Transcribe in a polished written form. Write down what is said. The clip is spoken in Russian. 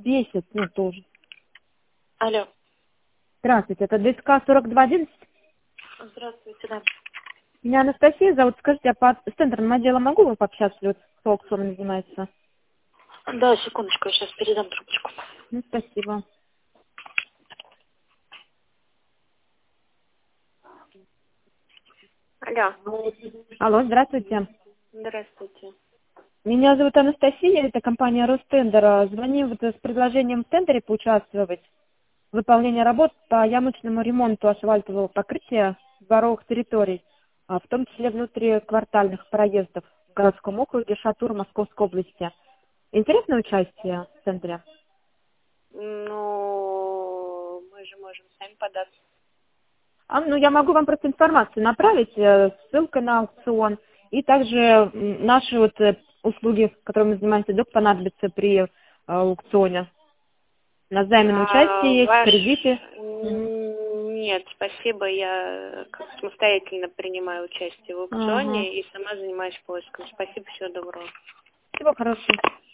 бесит, ну, тоже. Алло. Здравствуйте, это ДСК 4211? Здравствуйте, да. Меня Анастасия зовут. Скажите, а по центральному отделу могу пообщаться, вот, кто аукционом занимается? Да, секундочку, я сейчас передам трубочку. Ну, спасибо. Алло. Алло, здравствуйте. Здравствуйте. Меня зовут Анастасия, это компания Ростендер. Звоню вот с предложением в тендере поучаствовать. Выполнение работ по ямочному ремонту асфальтового покрытия дворовых территорий, в том числе внутриквартальных проездов в городском округе Шатур Московской области. Интересное участие в тендере? Ну, мы же можем сами податься. Ну, я могу вам просто информацию направить, ссылка на аукцион, и также наши вот услуги, которыми мы занимаемся, вдруг понадобятся при аукционе. На займное участие есть, кредиты. Нет, спасибо, я как самостоятельно принимаю участие в Ага. аукционе и сама занимаюсь поиском. Спасибо, всего доброго. Всего хорошего.